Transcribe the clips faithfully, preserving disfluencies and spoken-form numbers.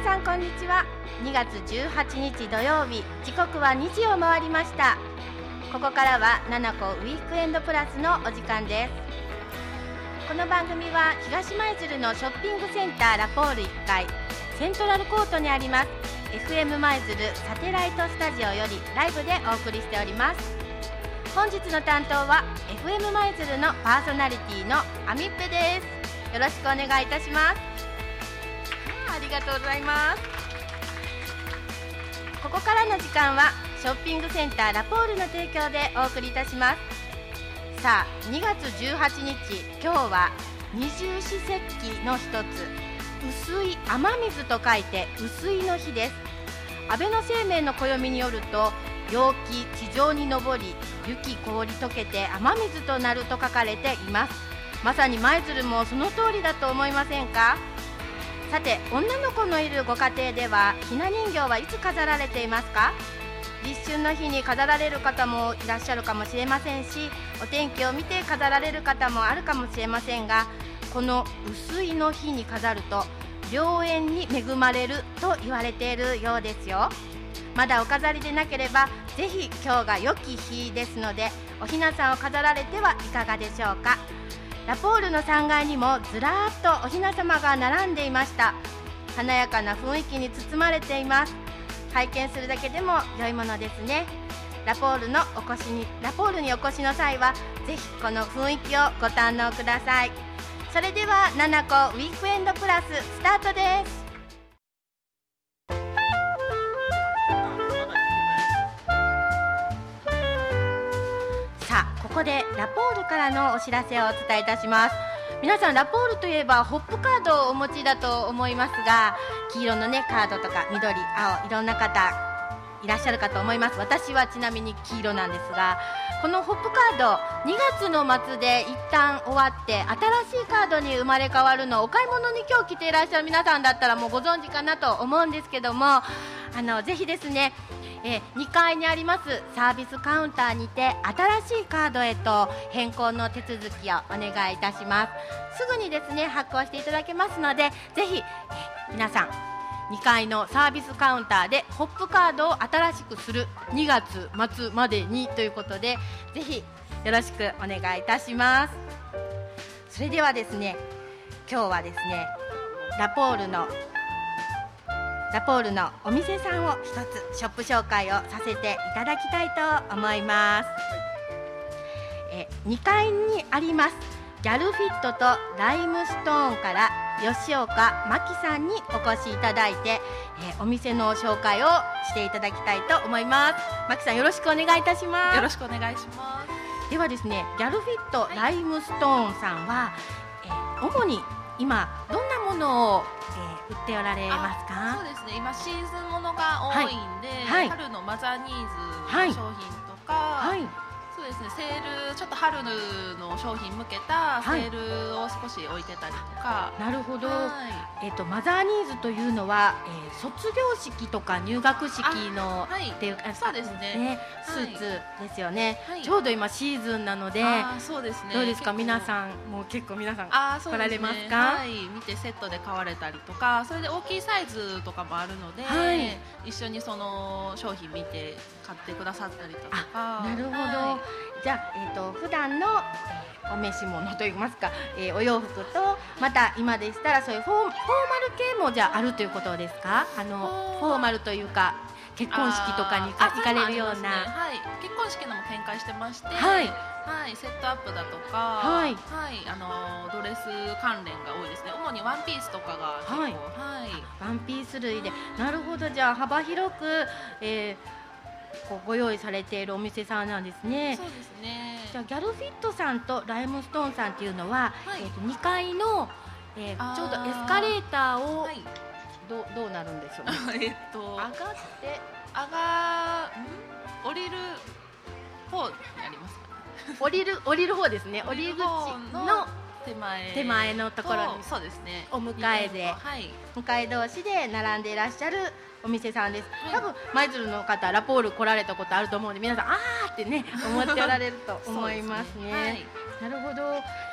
さんこんにちは。にがつじゅうはちにち土曜日、時刻はにじを回りました。ここからはななこウィークエンドプラスのお時間です。この番組は東舞鶴のショッピングセンターラポールいっかいセントラルコートにあります エフエム 舞鶴サテライトスタジオよりライブでお送りしております。本日の担当は エフエム 舞鶴のパーソナリティのアミッペです。よろしくお願いいたします。ありがとうございます。ここからの時間はショッピングセンターラポールの提供でお送りいたします。さあ、にがつじゅうはちにち、今日は二十四節気の一つ、雨水、雨水と書いて雨水の日です。安倍の生命の暦によると、陽気地上に昇り、雪氷溶けて雨水となると書かれています。まさに舞鶴もその通りだと思いませんか？さて、女の子のいるご家庭ではひな人形はいつ飾られていますか？立春の日に飾られる方もいらっしゃるかもしれませんし、お天気を見て飾られる方もあるかもしれませんが、この雨水の日に飾ると良縁に恵まれると言われているようですよ。まだお飾りでなければぜひ今日が良き日ですので、おひなさんを飾られてはいかがでしょうか。ラポールのさんがいにもずらーっとおひな様が並んでいました。華やかな雰囲気に包まれています。拝見するだけでも良いものですね。ラポールのお越しにラポールにお越しの際はぜひこの雰囲気をご堪能ください。それではななこウィークエンドプラススタートです。さあ、ここでラポールからのお知らせをお伝えいたします。皆さん、ラポールといえばホップカードをお持ちだと思いますが、黄色のねカードとか緑、青、いろんな方いらっしゃるかと思います。私はちなみに黄色なんですが、このホップカードにがつの末で一旦終わって新しいカードに生まれ変わるのをお買い物に今日来ていらっしゃる皆さんだったらもうご存知かなと思うんですけども、あのぜひですね、えにかいにありますサービスカウンターにて新しいカードへと変更の手続きをお願いいたします。すぐにですね発行していただけますので、ぜひ、え皆さんにかいのサービスカウンターでホップカードを新しくするにがつまつまでにということで、ぜひよろしくお願いいたします。それではですね、今日はですねラポールのラポールのお店さんを一つショップ紹介をさせていただきたいと思います。えにかいにありますギャルフィットとライムストーンから吉岡真希さんにお越しいただいて、えお店の紹介をしていただきたいと思います。真希さん、よろしくお願いいたします。 よろしくお願いします。 ではですね、ギャルフィット、ライムストーンさんは、えー、主に今どんなものを、えー、売っておられますか？ そうですね、今シーズンものが多いんで、 はいはい、 春のマザーニーズの商品とか、はいはい、そうですね、セールちょっと春の商品向けたセールを少し置いてたりとか、 はい、なるほど、はい、えーと、マザーニーズというのは、えー、卒業式とか入学式のっていう、 そうですね、 スーツですよね、 はい、 ちょうど今シーズンなので、 あ、そうですね、 どうですか皆さん、もう結構皆さん来られますか？ はい、見てセットで買われたりとか、それで大きいサイズとかもあるので、はい、一緒にその商品見て買ってくださったりとか。 なるほど、はい、じゃあ、えーと、普段の、えー、お召し物といいますか、えー、お洋服と、また今でしたらそういうフォー、フォーマル系もじゃああるということですか？あのフォーマルというか結婚式とかに行かれるような、ね、 はい、結婚式のも展開してまして、 はいはい、セットアップだとか、 はい、 はい、あのドレス関連が多いですね。主にワンピースとかが結構、はい、はい、 ワンピース類で、なるほど、じゃあ幅広く、えーこうご用意されているお店さんなんですね。 そうですね。 じゃあギャルフィットさんとライムストーンさんっていうのは、はい、えー、とにかいの、えー、ちょうどエスカレーターを、はい、ど, うどうなるんでしょうえっと上がって上がん降りる方にありますかね。 降りる降りる方ですね。降り口の手前手前のところに、 そうですね、 お迎えで、はい、向かい同士で並んでいらっしゃるお店さんです。多分舞鶴の方ラポール来られたことあると思うので、皆さんあーってね思っておられると思いますね。すね、はい、なるほど。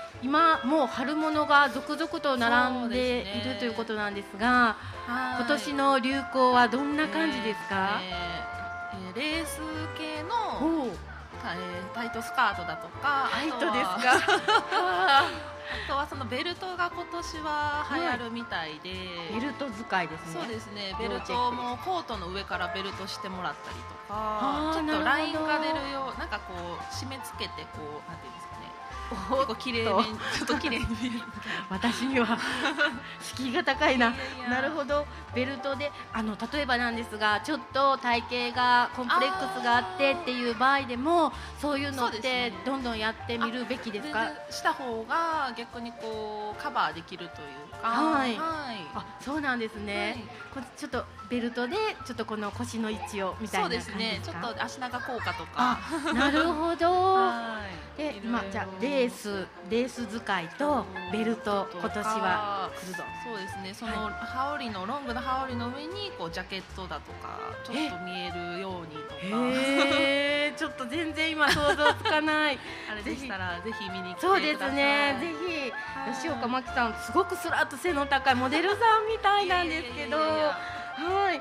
今もう春物が続々と並んでいるということなんですが、今年の流行はどんな感じですか？ えーえー、レース系のタイトスカートだとか、 タイトですか？ あとはそのベルトが今年は流行るみたいで、 ベルト使いですね。 そうですね。ベルトもコートの上からベルトしてもらったりとか、ちょっとラインが出るよう、なんかこう締め付けてこうなんていうんですかね。結構綺麗めにちょっと綺麗に見える。 私には敷居が高いな。なるほど。ベルトであの例えばなんですが、ちょっと体型がコンプレックスがあってっていう場合でも、そういうのってどんどんやってみるべきですか？ した方が逆にこうカバーできるというか。 はい。はい、あ、そうなんですね。はい、ちょっとベルトでちょっとこの腰の位置をみたいな感じですか？そうですね。 ちょっと足長効果とか。 なるほど。はい、で、今じゃあレースレース使いとベルト今年は来るぞ。 そうですね。その羽織のロングの羽織の上にこうジャケットだとかちょっと見えるようにとか。 へー、ちょっと全然今想像つかない。 あれでしたらぜひ見に来てください。 そうですね。ぜひ吉岡真希さん、すごくスラッと背の高いモデルさんみたいなんですけど、はい、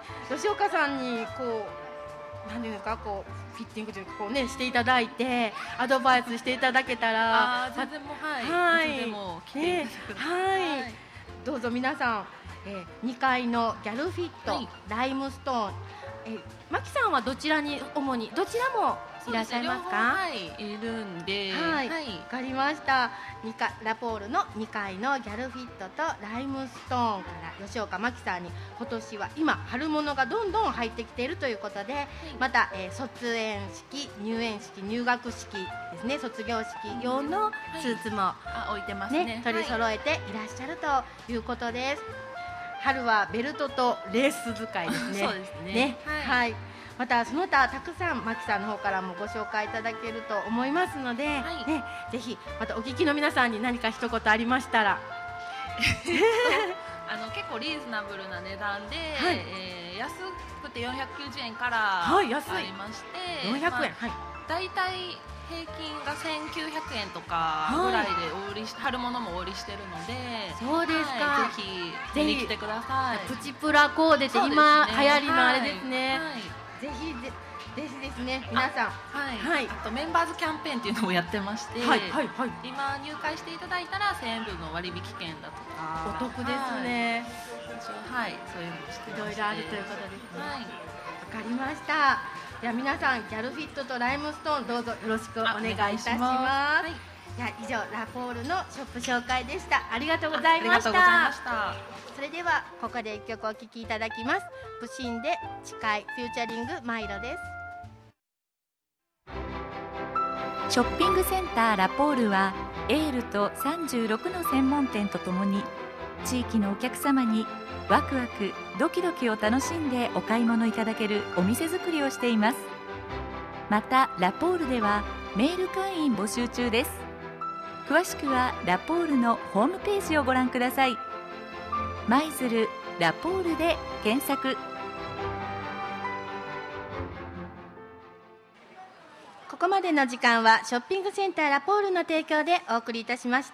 吉岡さんにこうなんていうんですか、こうフィッティングというかこうねしていただいてアドバイスしていただけたら、 あ、全然もはい、 はい、 いつでも来ていただください。 はい、どうぞ皆さん、えー、にかいのギャルフィット、はい、ライムストーン、えー、真希さんはどちらに主にどちらもいらっしゃいますか？ はい、いるんで、 はい、わ、はい、かりました。にかラポールのにかいのギャルフィットとライムストーンから吉岡真希さんに今年は今春物がどんどん入ってきているということで、はい、また、えー、卒園式、入園式、入学式ですね、卒業式用のスーツも、はい、 あ置いてますね、 ね、取り揃えていらっしゃるということです。春はベルトとレース使いですね。 そうですね。 ね、はい、はい、またその他たくさん真希さんの方からもご紹介いただけると思いますので、はい、ね、ぜひまたお聞きの皆さんに何か一言ありましたらあの結構リーズナブルな値段で、はい、えー、安くてよんひゃくきゅうじゅうえんからありまして、はい、 よんひゃくえん、まあ、はい、 だいたい平均がせんきゅうひゃくえんとかぐらいでお売りし、はい、春物もお売りしてるので、 そうですか、 はい、ぜひ見に来てください。 プチプラコーデって今、ね、流行りのあれですね、はいはい、ぜひぜぜひですね、皆さん、 はいはい、あとメンバーズキャンペーンっていうのもやってまして、はいはいはい、今入会していただいたらせんえんぶんの割引券だとかお得ですね、 はい、はい、そういうのをしてまして、 いろいろあるということですね。 はい、 わかりました。では皆さん、ギャルフィットとライムストーンどうぞよろしくお願いいたします。はい、いや以上ラポールのショップ紹介でした。ありがとうございました。それではここで一曲お聴きいただきます。プシンで誓いフューチャリングマイロです。 ショッピングセンターラポールはエールとさんじゅうろくの専門店とともに地域のお客様にワクワクドキドキを楽しんでお買い物いただけるお店作りをしています。またラポールではメール会員募集中です。詳しくはラポールのホームページをご覧ください。舞鶴ラポールで検索。 ここまでの時間はショッピングセンターラポールの提供でお送りいたしました。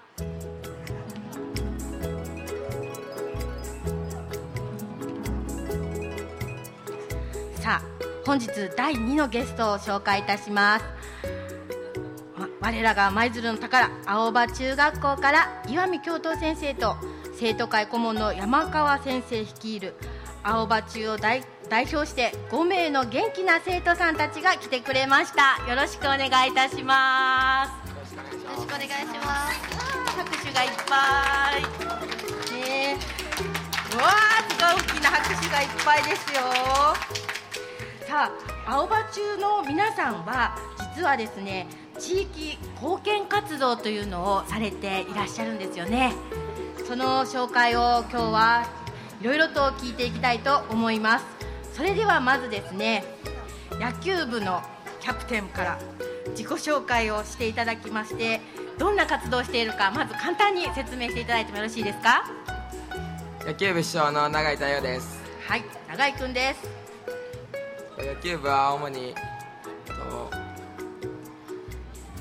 さあ、本日だいにのゲストを紹介いたします。我らが舞鶴の宝、青葉中学校から岩見教頭先生と生徒会顧問の山川先生率いる青葉中を代表してごめいの元気な生徒さんたちが来てくれました。よろしくお願いいたします。 よろしくお願いします。 拍手がいっぱい、ね、うわー、すごい大きな拍手がいっぱいですよ。さあ、青葉中の皆さんは実はですね、地域貢献活動というのをされていらっしゃるんですよね。その紹介を今日はいろいろと聞いていきたいと思います。それではまずですね、野球部のキャプテンから自己紹介をしていただきまして、どんな活動をしているかまず簡単に説明していただいてもよろしいですか？ 野球部主将の永井太陽です。 はい、永井くんです。 野球部は主に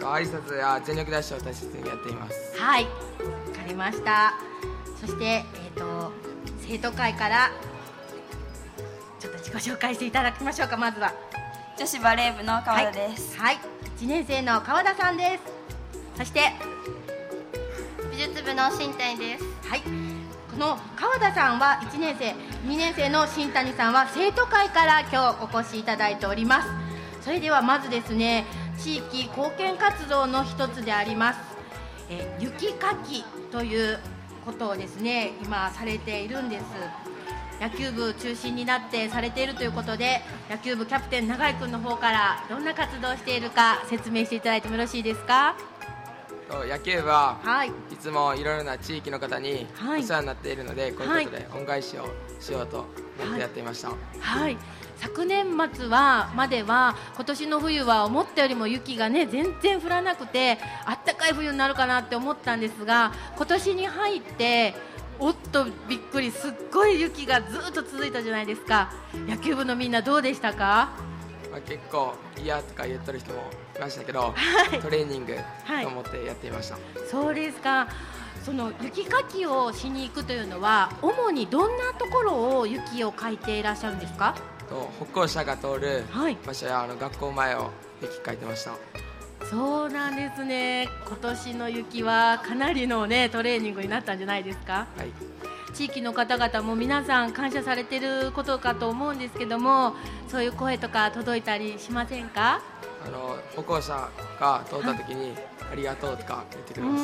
挨拶や全力ダッシュを大切にやっています。 はい、わかりました。そして、えー、と生徒会からちょっと自己紹介していただきましょうか。まずは女子バレー部の川田です。 はい、はい、いちねん生の川田さんです。そして美術部の新谷です。 はい、この川田さんはいちねん生、にねん生の新谷さんは生徒会から今日お越しいただいております。それではまずですね、地域貢献活動の一つであります、え雪かきということをですね今されているんです。野球部中心になってされているということで、野球部キャプテン永井君の方からどんな活動をしているか説明していただいてもよろしいですか。 野球部は、 はい、いつもいろいろな地域の方にお世話になっているので、はい、こういうことで恩返しをしようと思ってやっていました。 はいはい、昨年末はまでは今年の冬は思ったよりも雪がね全然降らなくて、あったかい冬になるかなって思ったんですが、今年に入っておっとびっくり、すっごい雪がずっと続いたじゃないですか。野球部のみんなどうでしたか。 まあ、結構嫌とか言ってる人もいましたけど、はい、トレーニングと思ってやっていました。はい、 そうですか。その雪かきをしに行くというのは主にどんなところを雪をかいていらっしゃるんですか。 と歩行者が通る場所や、はい、あの学校前を雪かいてました。 そうなんですね。今年の雪はかなりの、ね、トレーニングになったんじゃないですか。 はい、 地域の方々も皆さん感謝されていることかと思うんですけども、そういう声とか届いたりしませんか。 あの歩行者が通った時にありがとうとか言ってくれます。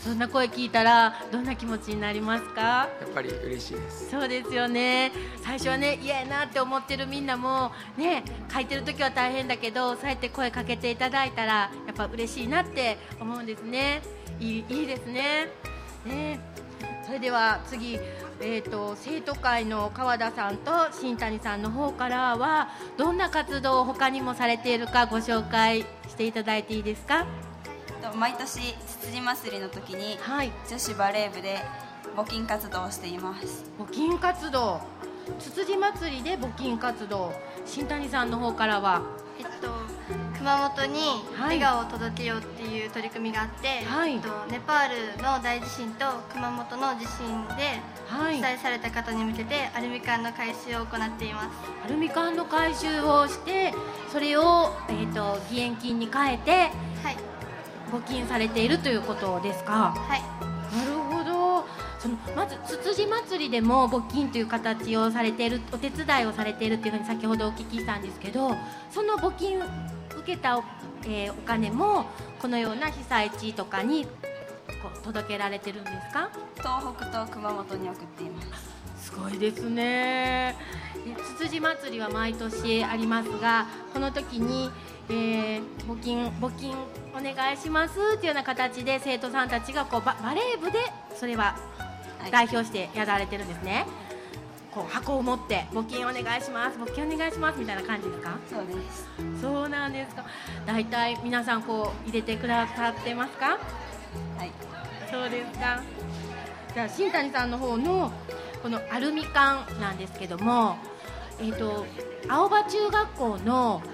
そんな声聞いたらどんな気持ちになりますか。 やっぱり嬉しいです。 そうですよね。最初はね嫌やなって思ってるみんなもね、書いてる時は大変だけど、そうやって声かけていただいたらやっぱ嬉しいなって思うんですね。いい、いいですね。ね、それでは次、えーと、生徒会の川田さんと新谷さんの方からはどんな活動を他にもされているかご紹介していただいていいですか。 毎年つつじ祭りの時に、 はい、 女子バレー部で募金活動をしています。 募金活動、つつじ祭りで募金活動、新谷さんの方からはえっと熊本に笑顔を届けようっていう取り組みがあって、はい、えっと、ネパールの大地震と熊本の地震で被災された方に向けてアルミ缶の回収を行っています。 アルミ缶の回収をして、それを、えーと、義援金に変えて、はい、募金されているということですか。 はい、 なるほど。そのまずつつじ祭りでも募金という形をされている、お手伝いをされているというふうに先ほどお聞きしたんですけど、その募金受けた お,、えー、お金もこのような被災地とかにこう届けられてるんですか。 東北と熊本に送っています。 すごいですね。つつじ祭りは毎年ありますが、この時に、えー、募金募金お願いしますというような形で生徒さんたちがこう バ, バレー部でそれは代表してやられてるんですね。はい、こう箱を持って募金お願いします、募金お願いしますみたいな感じですか。 そうです。 そうなんですか。だいたい皆さんこう入れてくださってますか。 はい、そうですか。 じゃあ新谷さんの方のこのアルミ缶なんですけども、えーと、青葉中学校の、はい、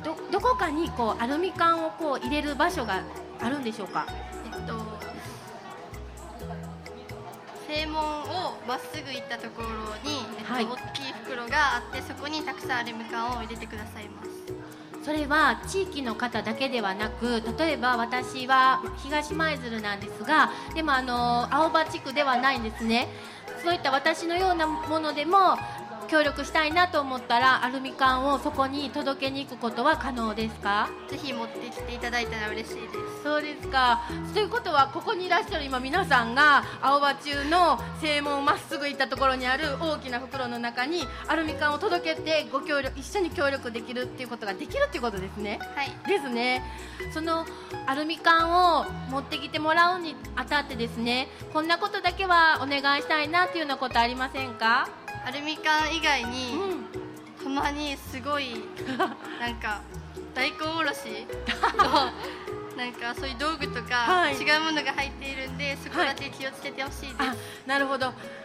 ど, どこかにこうアルミ缶をこう入れる場所があるんでしょうか。 えっと正門をまっすぐ行ったところに、えっとはい、大きい袋があって、そこにたくさんアルミ缶を入れてくださいます。 それは地域の方だけではなく、例えば私は東舞鶴なんですが、でもあの青葉地区ではないんですね。そういった私のようなものでも協力したいなと思ったら、アルミ缶をそこに届けに行くことは可能ですか。 ぜひ持ってきていただいたら嬉しいです。 そうですか。ということはここにいらっしゃる今皆さんが青葉中の正門をまっすぐ行ったところにある大きな袋の中にアルミ缶を届けてご協力、一緒に協力できるっていうことができるっていうことですね。 はい。 ですね。そのアルミ缶を持ってきてもらうにあたってですね、こんなことだけはお願いしたいなっていうようなことありませんか。 アルミ缶以外に、 うん、 たまにすごいなんか大根おろしのなんかそういう道具とか、はい、違うものが入っているんで、そこだけ気をつけてほしいです。はい、 なるほど。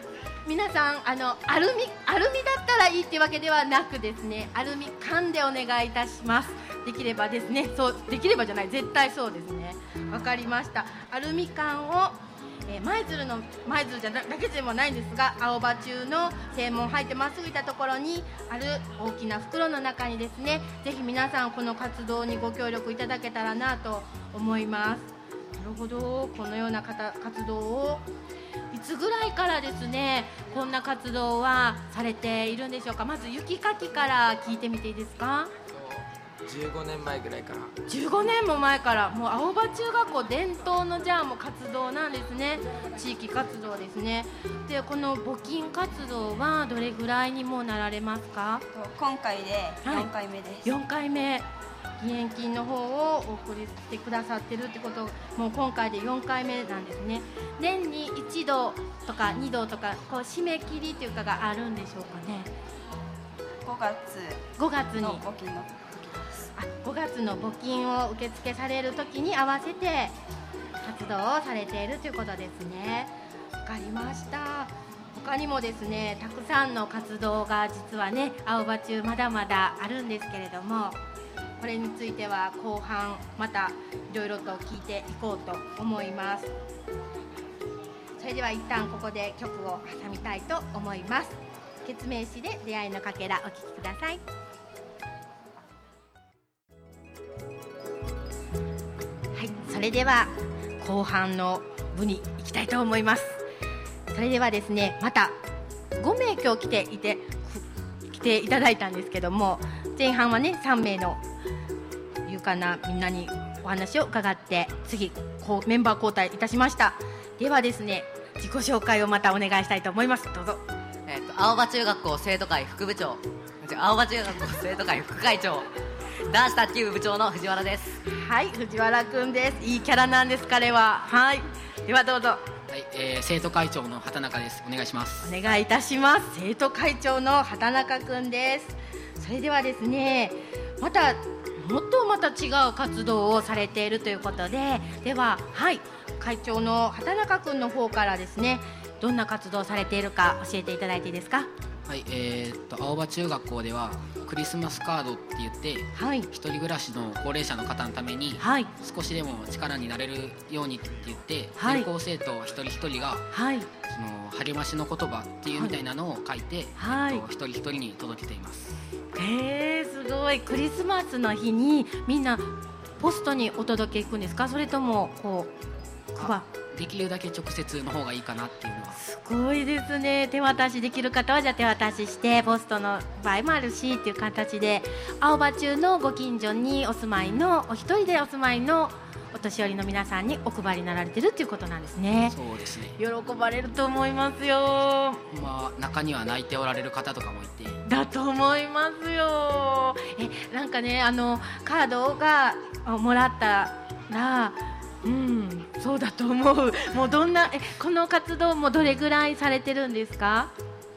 皆さんあのアルミアルミだったらいいっていうわけではなくですね、アルミ缶でお願いいたします。できればですね、そうできればじゃない絶対そうですね。わかりました。アルミ缶をえー、舞鶴の舞鶴じゃだけでもないんですが、青葉中の正門入ってまっすぐ行ったところにある大きな袋の中にですね、ぜひ皆さんこの活動にご協力いただけたらなと思います。なるほど、このような活動をいつぐらいからですね、こんな活動はされているんでしょうか。まず雪かきから聞いてみていいですか。 じゅうごねんまえぐらいから。 じゅうごねんも前から、もう青葉中学校伝統のじゃあもう活動なんですね。地域活動ですね。でこの募金活動はどれぐらいにもうなられますか。 今回でよんかいめです、はい、 よんかいめ義援金の方をお送りしてくださってるってこと、もう今回でよんかいめなんですね。年にいちどとかにどとかこう締め切りというかがあるんでしょうかね。 ごがつごがつにの募金のあごがつの募金を受付されるときに合わせて活動をされているということですね。わかりました。他にもですね、たくさんの活動が実はね青葉中まだまだあるんですけれども、これについては後半またいろいろと聞いていこうと思います。それでは一旦ここで曲を挟みたいと思います。決命詞で出会いのかけらお聴きください。はい、それでは後半の部に行きたいと思います。それではですね、またごめい今日来ていて来ていただいたんですけども、前半はねさんめいの勇敢なみんなにお話を伺って、次こうメンバー交代いたしました。ではですね、自己紹介をまたお願いしたいと思います。どうぞ。 えー、と青葉中学校生徒会副部長、青葉中学校生徒会副会長、男子卓球部部長の藤原です。 はい、藤原くんです。いいキャラなんです彼は。はい、ではどうぞ。 はい、えー、生徒会長の畑中です。お願いします。 お願いいたします。生徒会長の畑中くんです。それではですね、またもっとまた違う活動をされているということで、でははい会長の畑中くんの方からですね、どんな活動をされているか教えていただいていいですか。 はい、えー、っと青葉中学校ではクリスマスカードって言って、はい、一人暮らしの高齢者の方のために、はい、少しでも力になれるようにって言って、はい、全校生徒一人一人が、はい、その励ましの言葉っていうみたいなのを書いて、はい、えっと、一人一人に届けています。 へー、すごい。クリスマスの日にみんなポストにお届け行くんですか、それともこう配できるだけ直接の方がいいかなっていうのは。 すごいですね。手渡しできる方はじゃあ手渡しして、ポストの場合もあるしっていう形で、青葉中のご近所にお住まいのお一人でお住まいのお年寄りの皆さんにお配りになられてるっていうことなんですね。 そうですね。 喜ばれると思いますよ。 まあ中には泣いておられる方とかもいて。 だと思いますよ。えなんかね、あのカードがもらったら、うん、そうだと思う。もうどんなえこの活動もどれぐらいされてるんですか。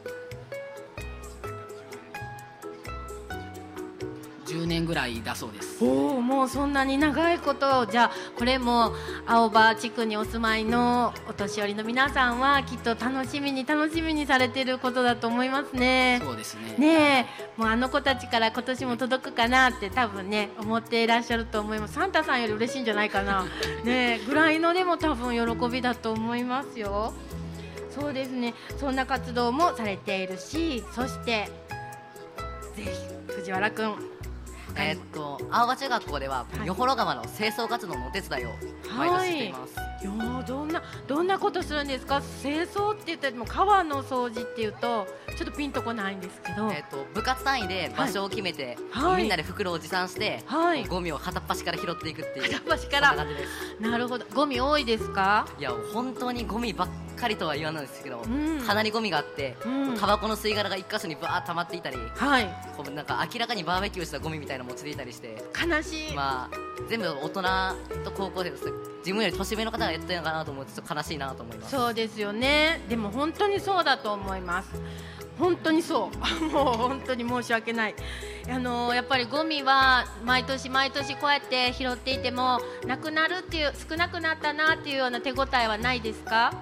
じゅうねんぐらいだそうです。 おお、もうそんなに長いこと。じゃあこれも青葉地区にお住まいのお年寄りの皆さんはきっと楽しみに楽しみにされてることだと思いますね。 そうですね。 ねえ、もうあの子たちから今年も届くかなって多分ね思っていらっしゃると思います。サンタさんより嬉しいんじゃないかなねえぐらいのでも多分喜びだと思いますよ。そうですね。そんな活動もされているし、そしてぜひ藤原くん、 えー、っと青葉中学校では、はい、よほろ川の清掃活動のお手伝いを毎年しています。 はい、よどんなどんなことするんですか。清掃って言っても川の掃除っていうとちょっとピンとこないんですけど、 えー、っと部活単位で場所を決めて、はい、みんなで袋を持参して、はい、ゴミを片っ端から拾っていくっていう。 片っ端から。なるほど。ゴミ多いですか。 いや本当にゴミばっかりとは言わないんですけど、うん、かなりゴミがあって、うん、タバコの吸い殻が一箇所にバーッ溜まっていたり、はい、こうなんか明らかにバーベキューしたゴミみたいなのもついていたりして、 悲しい。 まあ全部大人と高校生です。自分より年上の方がやってるのかなと思うとちょっと悲しいなと思います。 そうですよね。でも本当にそうだと思います。本当にそうもう本当に申し訳ない。あのー、やっぱりゴミは毎年毎年こうやって拾っていてもなくなるっていう、少なくなったなっていうような手応えはないですか。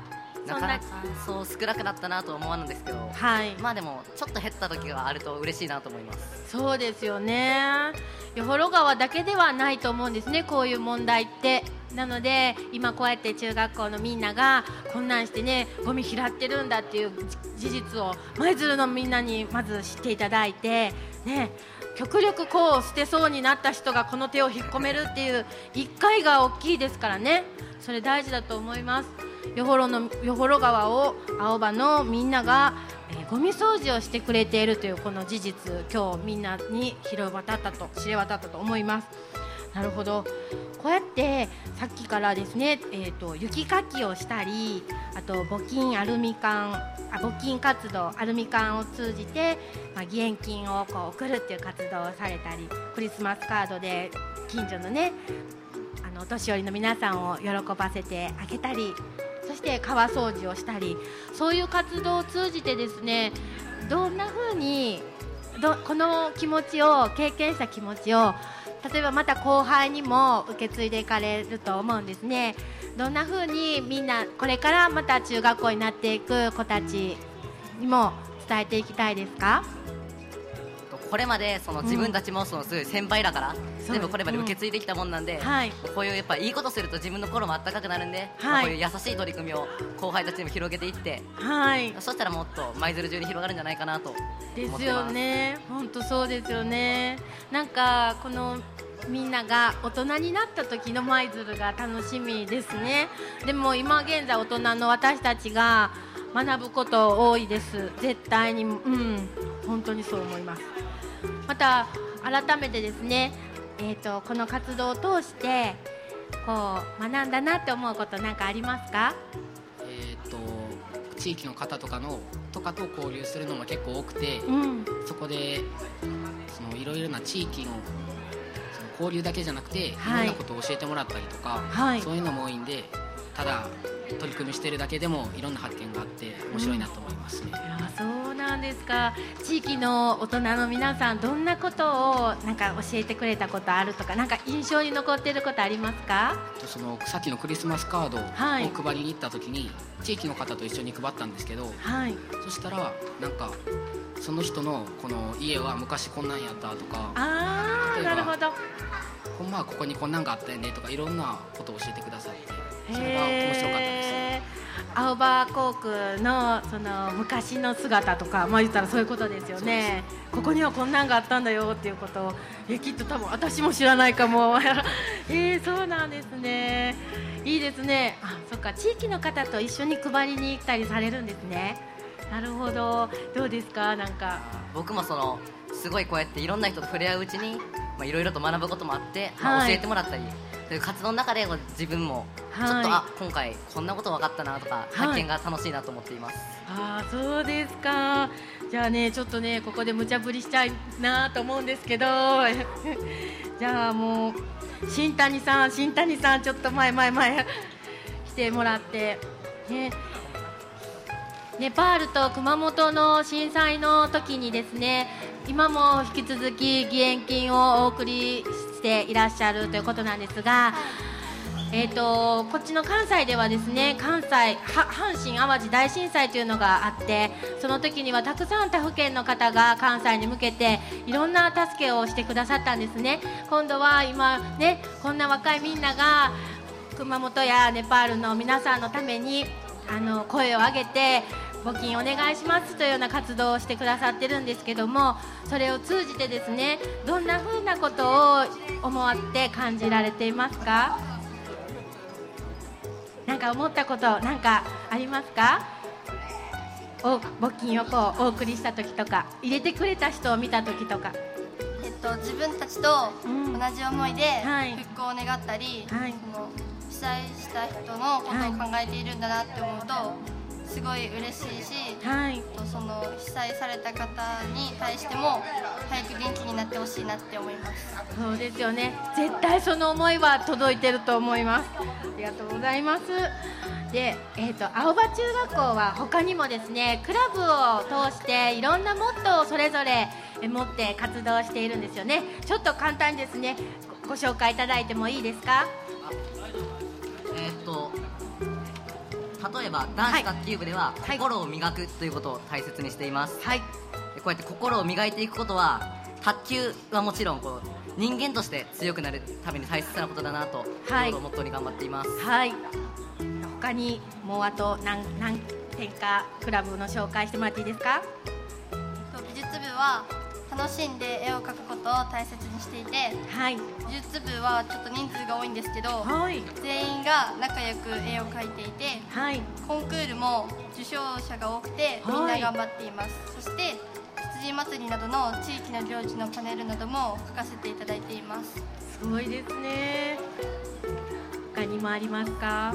なかなかそう少なくなったなとは思わないんですけど、はい、まあでもちょっと減った時があると嬉しいなと思います。 そうですよね。よほろ川だけではないと思うんですね、こういう問題って。なので今こうやって中学校のみんながこんなんしてねゴミ拾ってるんだっていう事実を舞鶴のみんなにまず知っていただいてね、極力こう捨てそうになった人がこの手を引っ込めるっていういっかいが大きいですからね、それ大事だと思います。よほろのよほろ川を青葉のみんなが、えー、ゴミ掃除をしてくれているというこの事実、今日みんなに広れ渡ったと知れ渡ったと思います。なるほど。こうやってさっきからですね、えーと、雪かきをしたり、あと募金アルミ缶あ募金活動アルミ缶を通じて、まあ、義援金をこう送るっていう活動をされたり、クリスマスカードで近所のねあのお年寄りの皆さんを喜ばせてあげたり、そして川掃除をしたり、そういう活動を通じてですね、どんな風にどこの気持ちを経験した気持ちを例えばまた後輩にも受け継いでいかれると思うんですね。どんな風にみんなこれからまた中学校になっていく子たちにも伝えていきたいですか？ これまでその自分たちもそのすごい先輩だから、うん、全部これまで受け継いできたもんなんで、うんはい、こういうやっぱいいことすると自分の心もあったかくなるんで、はい、こういう優しい取り組みを後輩たちにも広げていって、はい、そしたらもっと舞鶴中に広がるんじゃないかなと思ってます。 ですよね、本当そうですよね。なんかこのみんなが大人になった時の舞鶴が楽しみですね。でも今現在大人の私たちが学ぶこと多いです、絶対に。うん、本当にそう思います。また改めてですね、えーと、この活動を通してこう学んだなって思うことなんかありますか？ えーと地域の方とかのとかと交流するのも結構多くて、うん、そこでそのいろいろな地域の交流だけじゃなくて、はい、いろんなことを教えてもらったりとか、はい、そういうのも多いんで、ただ取り組みしてるだけでもいろんな発見があって面白いなと思いますね。うん、 あ、そうなんですか。地域の大人の皆さん、どんなことをなんか教えてくれたことあるとか、なんか印象に残っていることありますか？ そのさっきのクリスマスカードを配りに行った時に、はい、地域の方と一緒に配ったんですけど、はい、そしたらなんかその人のこの家は昔こんなんやったとか、 あー、なるほど、 ほんまはここにこんなんがあったよねとか、いろんなことを教えてくださって、それが面白かったです。 青葉校区 の, その昔の姿とか、まあ、言ったらそういうことですよね。ここにはこんなんがあったんだよっていうことを、えきっと多分私も知らないかもえー、そうなんですね。いいですね。あ、そっか、地域の方と一緒に配りに行ったりされるんですね。なるほど。どうですか？なんか僕もそのすごいこうやっていろんな人と触れ合ううちに、まあ、いろいろと学ぶこともあって、まあ、教えてもらったり、はい、という活動の中で自分もちょっと、はい、あ、今回こんなこと分かったなとか、はい、発見が楽しいなと思っています。 あ、そうですか。じゃあね、ちょっとね、ここで無茶ぶりしちゃいなと思うんですけどじゃあもう新谷さん新谷さんちょっと前前前来てもらってね。ネパールと熊本の震災の時にですね、今も引き続き義援金をお送りしていらっしゃるということなんですが、えーと、こっちの関西ではですね、関西阪神・淡路大震災というのがあって、その時にはたくさん他府県の方が関西に向けていろんな助けをしてくださったんですね。今度は今ね、こんな若いみんなが熊本やネパールの皆さんのためにあの声を上げて募金お願いしますというような活動をしてくださってるんですけども、それを通じてですね、どんな風なことを思って感じられていますか？なんか思ったことなんかありますか？お募金をこうお送りした時とか、入れてくれた人を見た時とか、 えっと、自分たちと同じ思いで復興を願ったり、はい、その被災した人のことを考えているんだなって思うと、はい、すごい嬉しいし、はい、その被災された方に対しても早く元気になってほしいなって思います。 そうですよね。絶対その思いは届いてると思います。ありがとうございます。で、えーと、青葉中学校は他にもですね、クラブを通していろんなモットーをそれぞれ持って活動しているんですよね。ちょっと簡単にですね ご, ご紹介いただいてもいいですか？ えーと例えば男子卓球部では、はい、心を磨くということを大切にしています、はい、でこうやって心を磨いていくことは卓球はもちろんこう人間として強くなるために大切なことだなと、はい、いうことをモットーに頑張っています、はい、 他にもうあと 何, 何点かクラブの紹介してもらっていいですか？ 美術部は楽しんで絵を描くことを大切にしていて、はい、美術部はちょっと人数が多いんですけど、はい、全員が仲良く絵を描いていて、はい、コンクールも受賞者が多くてみんな頑張っています、はい、そして羊祭りなどの地域の行事のパネルなども書かせていただいています。 すごいですね。他にもありますか？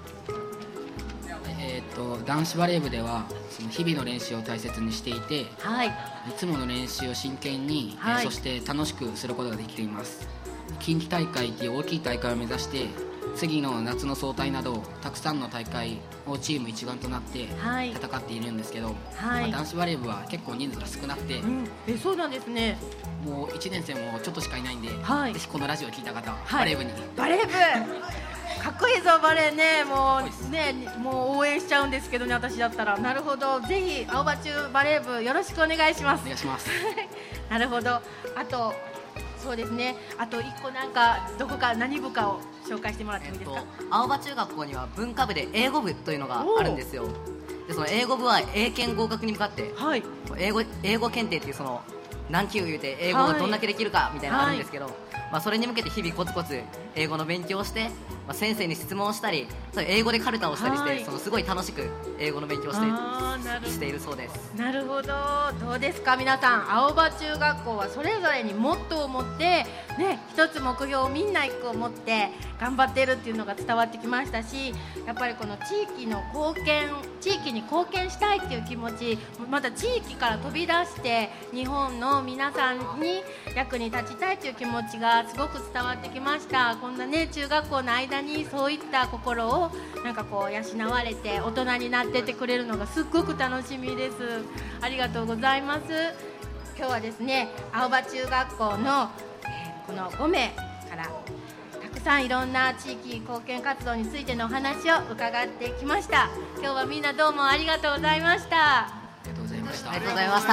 えー、と男子バレー部ではその日々の練習を大切にしていて、はい、いつもの練習を真剣に、はい、そして楽しくすることができています。近畿大会という大きい大会を目指して次の夏の総体などたくさんの大会をチーム一丸となって戦っているんですけど、はい、まあ、男子バレー部は結構人数が少なくて、うん、 えそうなんですね。 もういちねん生もちょっとしかいないんで、はい、ぜひこのラジオを聞いた方、はい、バレー部にバレー部かっこいいぞバレーね。もうねもう応援しちゃうんですけどね、私だったら。なるほど、ぜひ青葉中バレー部よろしくお願いします。 お願いしますなるほど。あとそうですね、あといっこなんかどこか何部かを紹介してもらってもいいですか？ えっと、青葉中学校には文化部で英語部というのがあるんですよ。でその英語部は英検合格に向かって、はい、英語英語検定っていうその何級言うて英語をどんだけできるかみたいなのがあるんですけど、はい、まあ、それに向けて日々コツコツ英語の勉強をして、まあ、先生に質問をしたり英語でカルタをしたりして、はい、そのすごい楽しく英語の勉強をしてしているそうです。 なるほど。どうですか皆さん、青葉中学校はそれぞれにモットーを持って、ね、一つ目標をみんな一個持って頑張っているっていうのが伝わってきましたし、やっぱりこの地域の貢献地域に貢献したいっていう気持ち、また地域から飛び出して日本の皆さんに役に立ちたいという気持ちがすごく伝わってきました。こんなね中学校の間にそういった心をなんかこう養われて大人になってってくれるのがすっごく楽しみです。ありがとうございます。今日はですね青葉中学校の、えー、このごめいからたくさんいろんな地域貢献活動についてのお話を伺ってきました。今日はみんなどうもありがとうございました。 ありがとうございました。 ありがとうございました。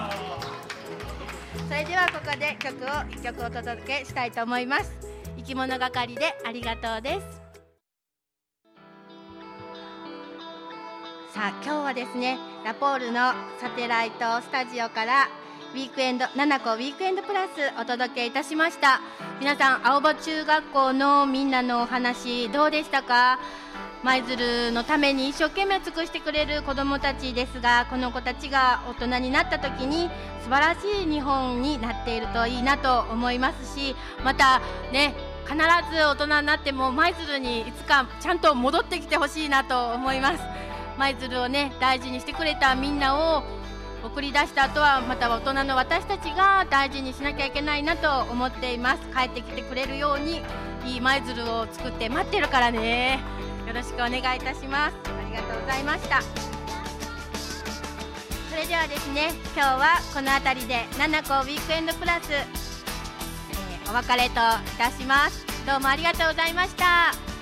それではここで曲をいっきょくお届けしたいと思います。生き物係でありがとうです。さあ今日はですねラポールのサテライトスタジオからウィークエンドななこウィークエンドプラスお届けいたしました。皆さん青葉中学校のみんなのお話どうでしたか？舞鶴のために一生懸命尽くしてくれる子どもたちですが、この子たちが大人になった時に素晴らしい日本になっているといいなと思いますし、またね必ず大人になっても舞鶴にいつかちゃんと戻ってきてほしいなと思います。舞鶴をね大事にしてくれたみんなを送り出した後はまた大人の私たちが大事にしなきゃいけないなと思っています。帰ってきてくれるようにいい舞鶴を作って待ってるからね。よろしくお願いいたします。ありがとうございました。それではですね今日はこの辺りでななこウィークエンドプラス、えー、お別れといたします。どうもありがとうございました。